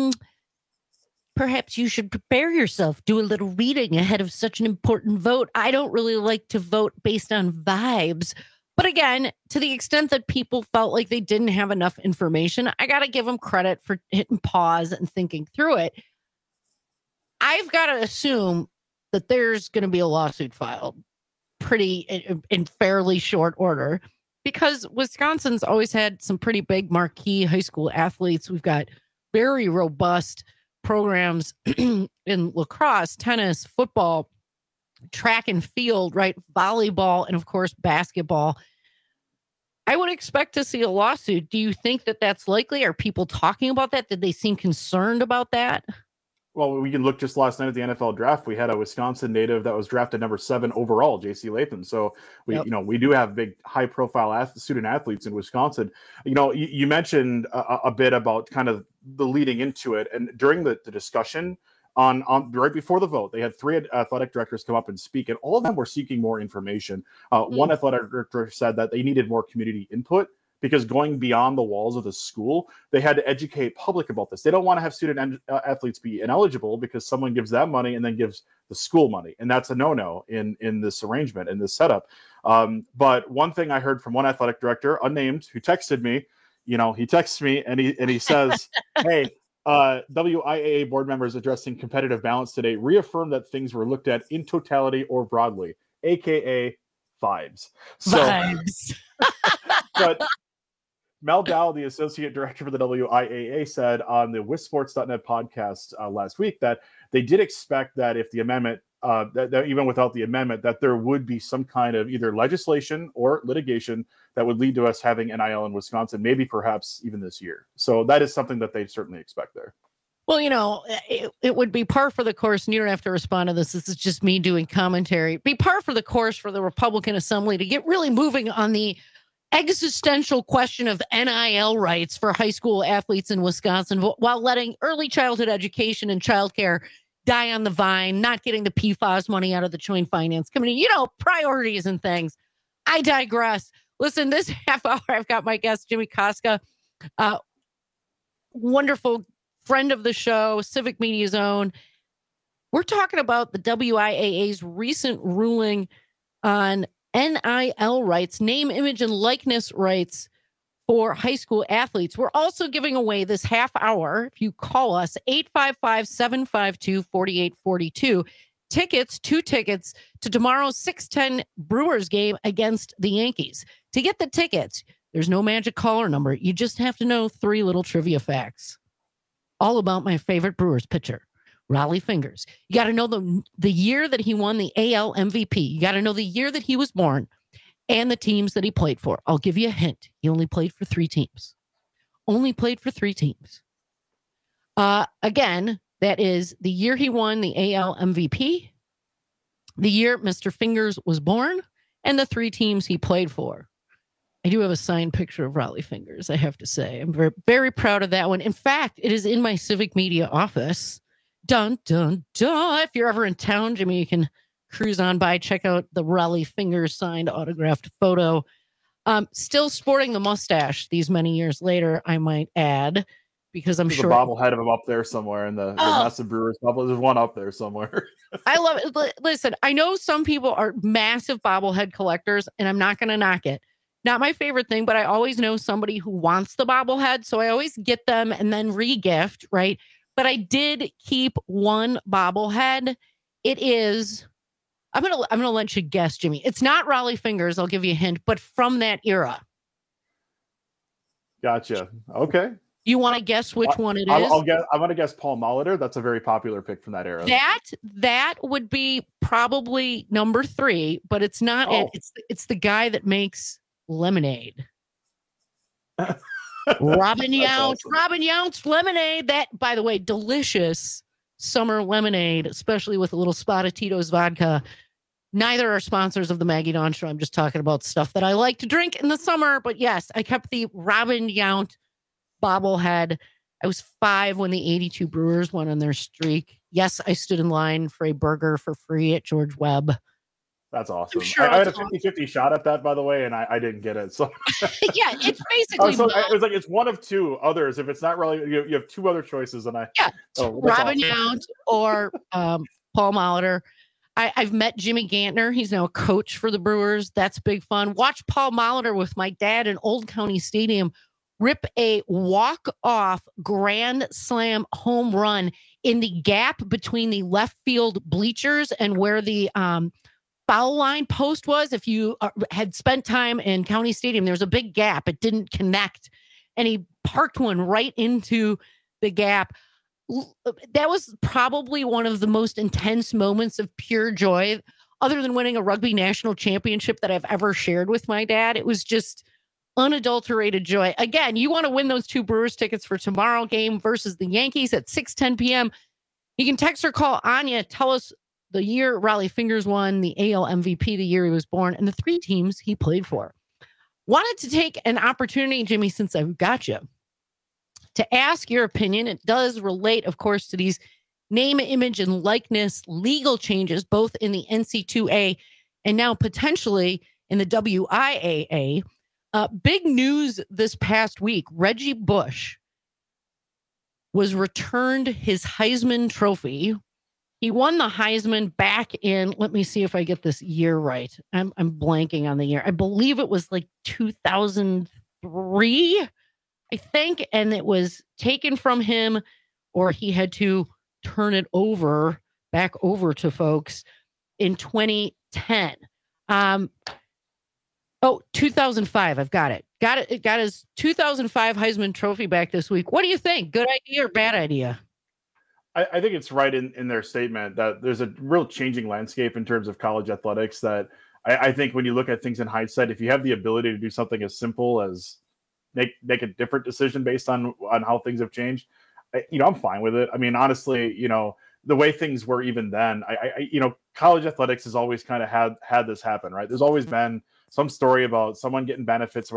perhaps you should prepare yourself, do a little reading ahead of such an important vote. I don't really like to vote based on vibes. But again, to the extent that people felt like they didn't have enough information, I got to give them credit for hitting pause and thinking through it. I've got to assume that there's going to be a lawsuit filed in fairly short order, because Wisconsin's always had some pretty big marquee high school athletes. We've got very robust programs in lacrosse, tennis, football, track and field, right? Volleyball, and of course, basketball. I would expect to see a lawsuit. Do you think that that's likely? Are people talking about that? Did they seem concerned about that? Well, we can look just last night at the NFL draft. We had a Wisconsin native that was drafted number 7 overall, J.C. Latham. So we do have big, high-profile student athletes in Wisconsin. You mentioned a bit about kind of the leading into it, and during the discussion on right before the vote, they had 3 athletic directors come up and speak, and all of them were seeking more information. One athletic director said that they needed more community input, because going beyond the walls of the school, they had to educate public about this. They don't want to have student athletes be ineligible because someone gives them money and then gives the school money. And that's a no-no in this arrangement, in this setup. But one thing I heard from one athletic director, unnamed, who texted me, he texts me and he says, hey, WIAA board members addressing competitive balance today reaffirmed that things were looked at in totality or broadly, AKA vibes. Vibes. But Mel Dow, the associate director for the WIAA, said on the WisSports.net podcast last week that they did expect that if the amendment, that even without the amendment, that there would be some kind of either legislation or litigation that would lead to us having NIL in Wisconsin, maybe perhaps even this year. So that is something that they certainly expect there. Well, it would be par for the course, and you don't have to respond to this. This is just me doing commentary. Be par for the course for the Republican Assembly to get really moving on the existential question of NIL rights for high school athletes in Wisconsin, while letting early childhood education and childcare die on the vine, not getting the PFAS money out of the Joint Finance Committee, priorities and things. I digress. Listen, this half hour, I've got my guest, Jimmy Koska, wonderful friend of the show, Civic Media Zone. We're talking about the WIAA's recent ruling on NIL rights, name, image, and likeness rights for high school athletes. We're also giving away this half hour, if you call us, 855-752-4842, two tickets to tomorrow's 6:10 Brewers game against the Yankees. To get the tickets, there's no magic caller number. You just have to know 3 little trivia facts, all about my favorite Brewers pitcher, Rollie Fingers. You got to know the year that he won the AL MVP. You got to know the year that he was born and the teams that he played for. I'll give you a hint. He only played for 3 teams. Again, that is the year he won the AL MVP, the year Mr. Fingers was born, and the 3 teams he played for. I do have a signed picture of Rollie Fingers, I have to say. I'm very, very proud of that one. In fact, it is in my Civic Media office. Dun, dun, dun. If you're ever in town, Jimmy, you can cruise on by, check out the Rollie Fingers signed autographed photo. Still sporting the mustache these many years later, I might add, because I'm sure a bobblehead of him up there somewhere in the massive Brewers bubble. There's one up there somewhere. I love it. Listen, I know some people are massive bobblehead collectors, and I'm not going to knock it. Not my favorite thing, but I always know somebody who wants the bobblehead, so I always get them and then re-gift, right? But I did keep one bobblehead. It is, I'm gonna let you guess, Jimmy. It's not Rollie Fingers, I'll give you a hint, but from that era. Gotcha. Okay. You want to guess which one it is? I'm going to guess Paul Molitor. That's a very popular pick from that era. That would be probably number 3, but it's not it. It's the guy that makes lemonade. Robin Yount's lemonade. That, by the way, delicious summer lemonade, especially with a little spot of Tito's vodka. Neither are sponsors of the Maggie Dawn Show. I'm just talking about stuff that I like to drink in the summer. But yes, I kept the Robin Yount bobblehead. I was 5 when the 82 Brewers went on their streak. Yes, I stood in line for a burger for free at George Webb. That's awesome. Sure I had a 50-50 shot at that, by the way, and I didn't get it. So yeah, it's basically it was like it's one of two others. If it's not really, you have two other choices, and Robin awesome. Yount or Paul Molitor. I've met Jimmy Gantner. He's now a coach for the Brewers. That's big fun. Watch Paul Molitor with my dad in Old County Stadium rip a walk-off grand slam home run in the gap between the left field bleachers and where the foul line post was. If you had spent time in County Stadium, there was a big gap. It didn't connect, and he parked one right into the gap. That was probably one of the most intense moments of pure joy, other than winning a rugby national championship, that I've ever shared with my dad. It was just unadulterated joy. Again, you want to win those 2 Brewers tickets for tomorrow game versus the Yankees at 6:10 p.m. You can text or call Anya. Tell us the year Raleigh Fingers won the AL MVP, the year he was born, and the 3 teams he played for. Wanted to take an opportunity, Jimmy, since I've got you, to ask your opinion. It does relate, of course, to these name, image, and likeness legal changes, both in the NC2A and now potentially in the WIAA. Big news this past week. Reggie Bush was returned his Heisman Trophy. He won the Heisman back in, let me see if I get this year right. I'm blanking on the year. I believe it was like 2003, I think. And it was taken from him, or he had to turn it back over to folks in 2010. 2005. I've got it. Got his 2005 Heisman Trophy back this week. What do you think? Good idea or bad idea? I think it's right in their statement that there's a real changing landscape in terms of college athletics, that I think when you look at things in hindsight, if you have the ability to do something as simple as make a different decision based on how things have changed, I'm fine with it. I mean, honestly, the way things were even then, college athletics has always kind of had this happen, right? There's always been some story about someone getting benefits.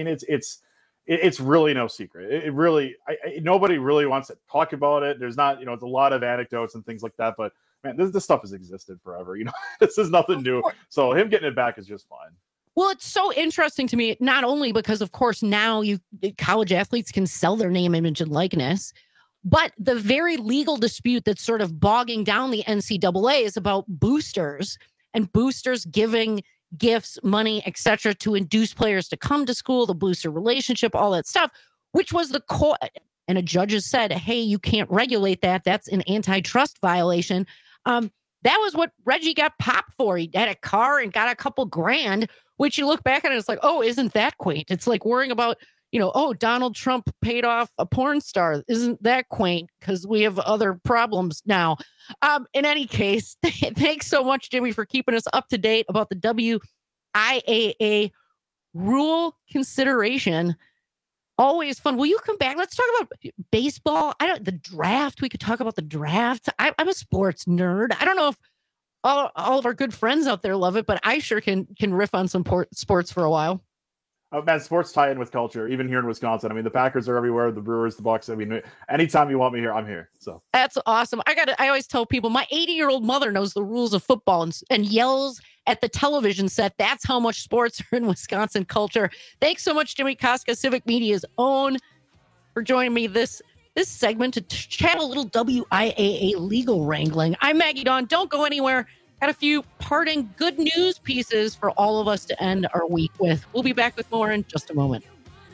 It's really no secret. It really, nobody really wants to talk about it. There's not, it's a lot of anecdotes and things like that. But man, this stuff has existed forever. This is nothing new. So him getting it back is just fine. Well, it's so interesting to me, not only because, of course, now college athletes can sell their name, image, and likeness, but the very legal dispute that's sort of bogging down the NCAA is about boosters and boosters giving gifts, money, etc., to induce players to come to school, the booster relationship, all that stuff, which was the core. And a judge has said, hey, you can't regulate that. That's an antitrust violation. That was what Reggie got popped for. He had a car and got a couple grand, which you look back at it, it's like, oh, isn't that quaint? It's like worrying about, Donald Trump paid off a porn star. Isn't that quaint? Because we have other problems now. In any case, thanks so much, Jimmy, for keeping us up to date about the WIAA rule consideration. Always fun. Will you come back? Let's talk about baseball. The draft. We could talk about the draft. I'm a sports nerd. I don't know if all of our good friends out there love it, but I sure can riff on some sports for a while. Oh, man, sports tie in with culture, even here in Wisconsin. I mean, the Packers are everywhere, the Brewers, the Bucks. I mean, anytime you want me here, I'm here. So that's awesome. I always tell people my 80-year-old mother knows the rules of football and yells at the television set. That's how much sports are in Wisconsin culture. Thanks so much, Jimmy Koska, Civic Media's own, for joining me this segment to chat a little WIAA legal wrangling. I'm Maggie Dawn. Don't go anywhere. Got a few parting good news pieces for all of us to end our week with. We'll be back with more in just a moment.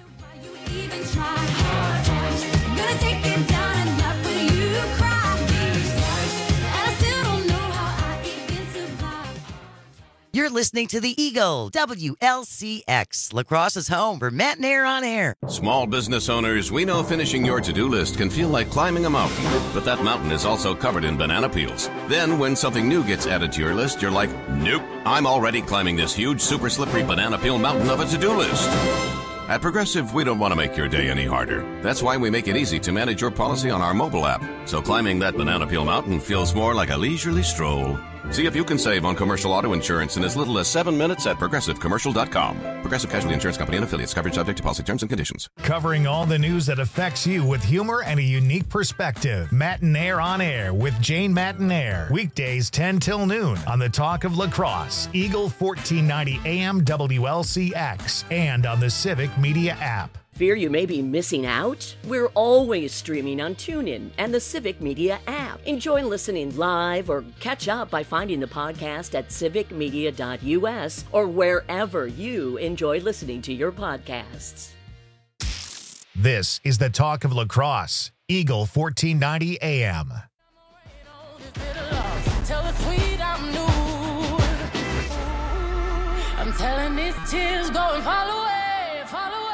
You're listening to The Eagle, WLCX, La Crosse's home for Matt Nair on air. Small business owners, we know finishing your to-do list can feel like climbing a mountain, but that mountain is also covered in banana peels. Then when something new gets added to your list, you're like, nope, I'm already climbing this huge, super slippery banana peel mountain of a to-do list. At Progressive, we don't want to make your day any harder. That's why we make it easy to manage your policy on our mobile app. So climbing that banana peel mountain feels more like a leisurely stroll. See if you can save on commercial auto insurance in as little as 7 minutes at progressivecommercial.com. Progressive Casualty Insurance Company and affiliates. Coverage subject to policy terms and conditions. Covering all the news that affects you with humor and a unique perspective. Matinaire on Air with Jane Matinaire. Weekdays 10 till noon on the Talk of Lacrosse, Eagle 1490 AM WLCX, and on the Civic Media app. Fear you may be missing out? We're always streaming on TuneIn and the Civic Media app. Enjoy listening live or catch up by finding the podcast at civicmedia.us or wherever you enjoy listening to your podcasts. This is the Talk of Lacrosse, Eagle 1490 AM. Tell the tweet I'm new. I'm telling these tears go and fall away, fall away.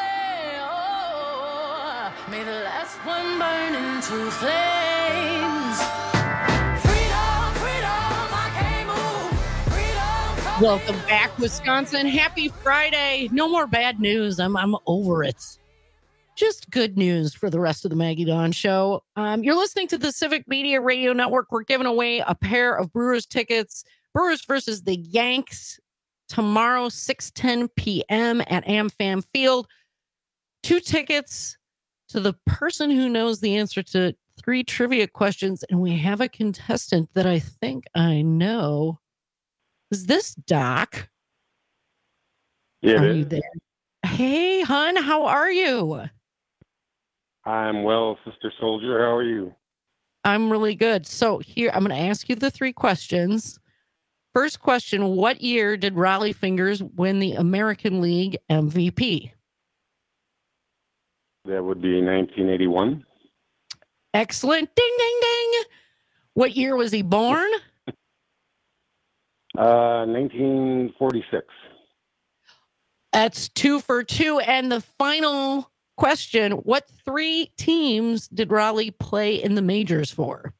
Oh, may the last one burn into flames. Freedom, freedom, I can't move. Freedom. Welcome back, Wisconsin. Happy Friday. No more bad news. I'm over it. Just good news for the rest of the Maggie Dawn Show. You're listening to the Civic Media Radio Network. We're giving away a pair of Brewers tickets. Brewers versus the Yanks tomorrow, 6:10 p.m. at AmFam Field. 2 tickets to the person who knows the answer to 3 trivia questions. And we have a contestant that I think I know. Is this Doc? Yeah, are you there? Hey, hon, how are you? I'm well, Sister Soldier. How are you? I'm really good. So here, I'm going to ask you the 3 questions. First question, what year did Rollie Fingers win the American League MVP? That would be 1981. Excellent. Ding, ding, ding. What year was he born? 1946. That's 2 for 2. And the final question, what 3 teams did Rollie play in the majors for?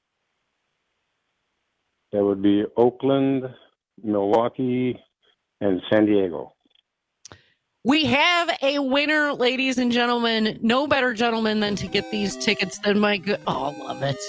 That would be Oakland, Milwaukee, and San Diego. We have a winner, ladies and gentlemen. No better gentleman than to get these tickets than my good... Oh, love it.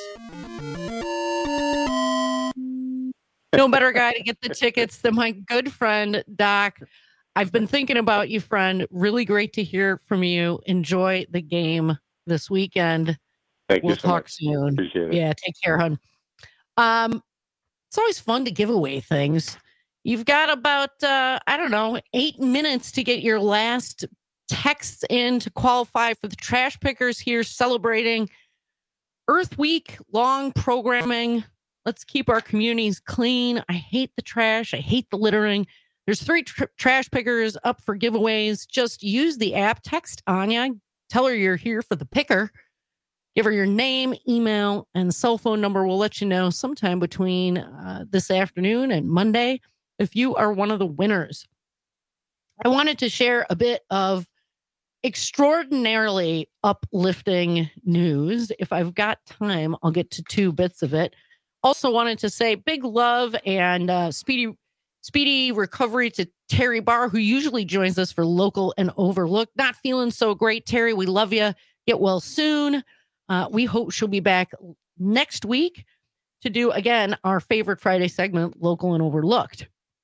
No better guy to get the tickets than my good friend, Doc. I've been thinking about you, friend. Really great to hear from you. Enjoy the game this weekend. Thank we'll you so talk much. soon. Appreciate it. Yeah, take care, hon. It's always fun to give away things. You've got about, 8 minutes to get your last texts in to qualify for the Trash Pickers here celebrating Earth Week, long programming. Let's keep our communities clean. I hate the trash. I hate the littering. There's 3 trash pickers up for giveaways. Just use the app. Text Anya. Tell her you're here for the picker. Give her your name, email, and cell phone number. We'll let you know sometime between this afternoon and Monday if you are one of the winners. I wanted to share a bit of extraordinarily uplifting news. If I've got time, I'll get to 2 bits of it. Also wanted to say big love and speedy recovery to Terry Barr, who usually joins us for Local and Overlooked. Not feeling so great, Terry. We love you. Get well soon. We hope she'll be back next week to do, again, our favorite Friday segment, Local and Overlooked.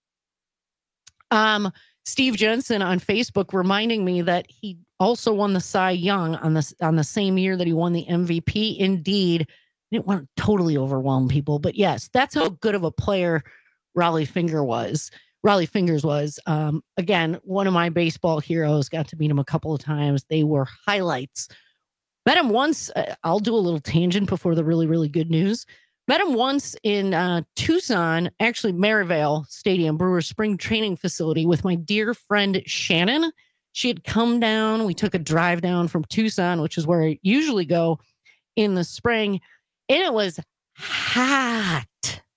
Steve Jensen on Facebook reminding me that he also won the Cy Young on the same year that he won the MVP. Indeed, I didn't want to totally overwhelm people, but yes, that's how good of a player Rollie Fingers was. Again, one of my baseball heroes. Got to meet him a couple of times. They were highlights. Met him once. I'll do a little tangent before the really, really good news. Met him once in Tucson, actually Maryvale Stadium, Brewers spring training facility with my dear friend Shannon. She had come down. We took a drive down from Tucson, which is where I usually go in the spring. And it was hot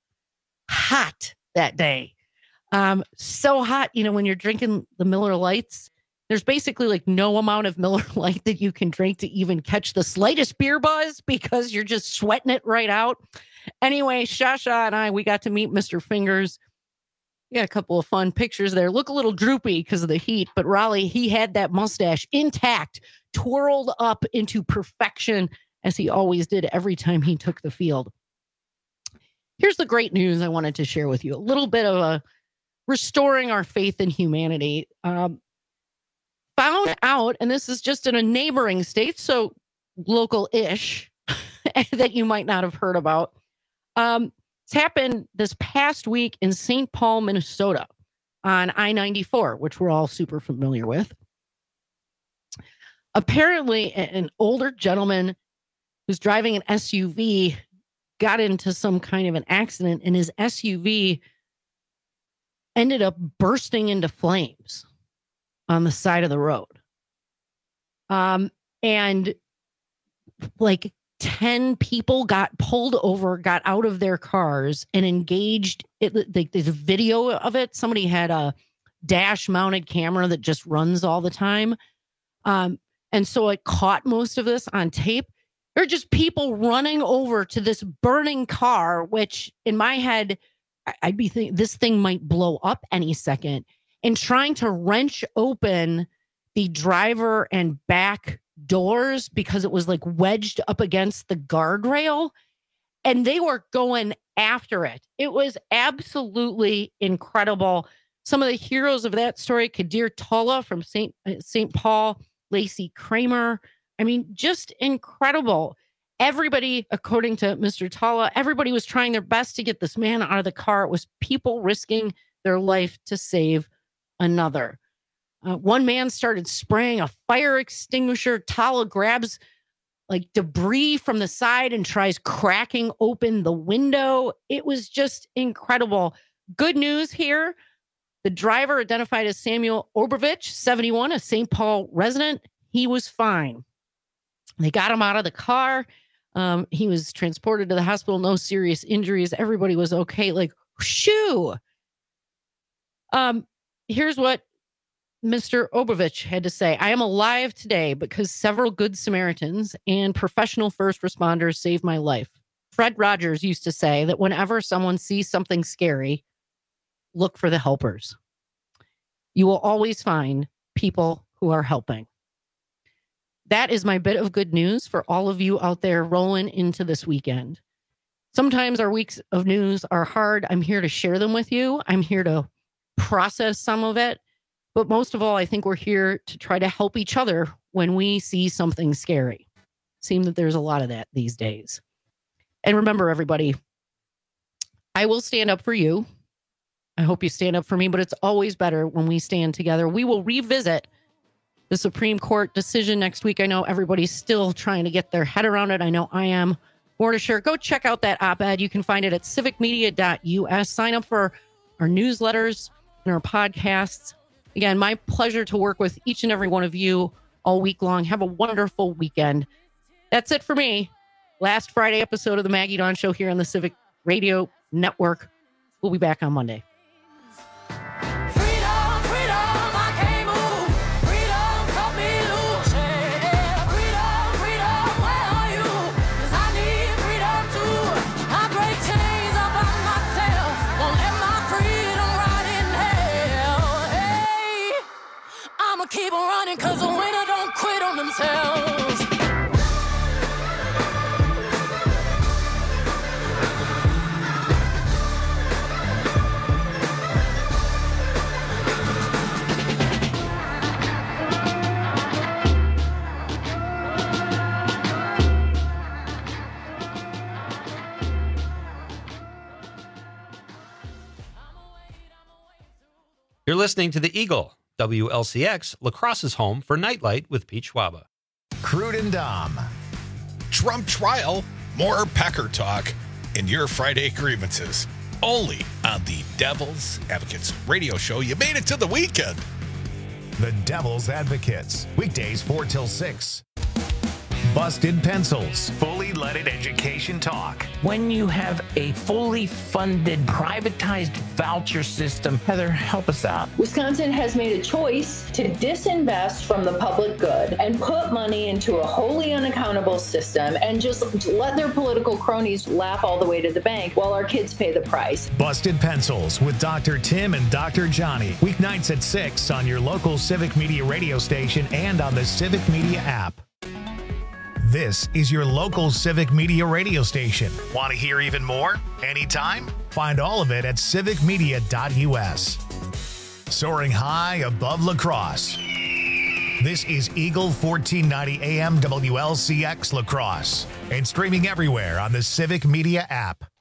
that day. So hot, when you're drinking the Miller Lights, there's basically like no amount of Miller Lite that you can drink to even catch the slightest beer buzz because you're just sweating it right out. Anyway, Shasha and we got to meet Mr. Fingers. got a couple of fun pictures there. Look a little droopy because of the heat, but Raleigh, he had that mustache intact, twirled up into perfection, as he always did every time he took the field. Here's the great news I wanted to share with you. A little bit of a restoring our faith in humanity. Found out, and this is just in a neighboring state, so local-ish, that you might not have heard about. It's happened this past week in St. Paul, Minnesota on I-94, which we're all super familiar with. Apparently, an older gentleman who's driving an SUV got into some kind of an accident, and his SUV ended up bursting into flames on the side of the road. And like 10 people got pulled over, got out of their cars and engaged. There's a video of it. Somebody had a dash mounted camera that just runs all the time. And so it caught most of this on tape. There are just people running over to this burning car, which in my head, I'd be thinking this thing might blow up any second, and trying to wrench open the driver and back doors because it was like wedged up against the guardrail, and they were going after it. It was absolutely incredible. Some of the heroes of that story, Kadir Tolla from St. Paul, Lacey Kramer. I mean, just incredible. Everybody, according to Mr. Tolla, everybody was trying their best to get this man out of the car. It was people risking their life to save another. One man started spraying a fire extinguisher. Tolla grabs like debris from the side and tries cracking open the window. It was just incredible. Good news here. The driver, identified as Samuel Obervich, 71, a St. Paul resident, he was fine. They got him out of the car. He was transported to the hospital. No serious injuries. Everybody was okay. Like, shoo. Here's what Mr. Obervich had to say. I am alive today because several good Samaritans and professional first responders saved my life. Fred Rogers used to say that whenever someone sees something scary, look for the helpers. You will always find people who are helping. That is my bit of good news for all of you out there rolling into this weekend. Sometimes our weeks of news are hard. I'm here to share them with you. I'm here to process some of it. But most of all, I think we're here to try to help each other when we see something scary. Seems that there's a lot of that these days. And remember, everybody, I will stand up for you. I hope you stand up for me, but it's always better when we stand together. We will revisit the Supreme Court decision next week. I know everybody's still trying to get their head around it. I know I am. More to share. Go check out that op-ed. You can find it at civicmedia.us. Sign up for our newsletters and our podcasts. Again, my pleasure to work with each and every one of you all week long. Have a wonderful weekend. That's it for me. Last Friday episode of the Maggie Dawn Show here on the Civic Radio Network. We'll be back on Monday. Keep on running, cause the winner don't quit on themselves. You're listening to The Eagle. WLCX, La Crosse's home for Nightlight with Pete Schwaba. Crude and Dom. Trump trial, more Packer talk, and your Friday grievances. Only on the Devil's Advocates radio show. You made it to the weekend. The Devil's Advocates, weekdays 4 till 6. Busted Pencils, fully family-led education talk. When you have a fully funded, privatized voucher system, Heather, help us out. Wisconsin has made a choice to disinvest from the public good and put money into a wholly unaccountable system and just let their political cronies laugh all the way to the bank while our kids pay the price. Busted Pencils with Dr. Tim and Dr. Johnny. Weeknights at 6 on your local Civic Media radio station and on the Civic Media app. This is your local Civic Media radio station. Want to hear even more? Anytime? Find all of it at civicmedia.us. Soaring high above La Crosse. This is Eagle 1490 AM WLCX La Crosse and streaming everywhere on the Civic Media app.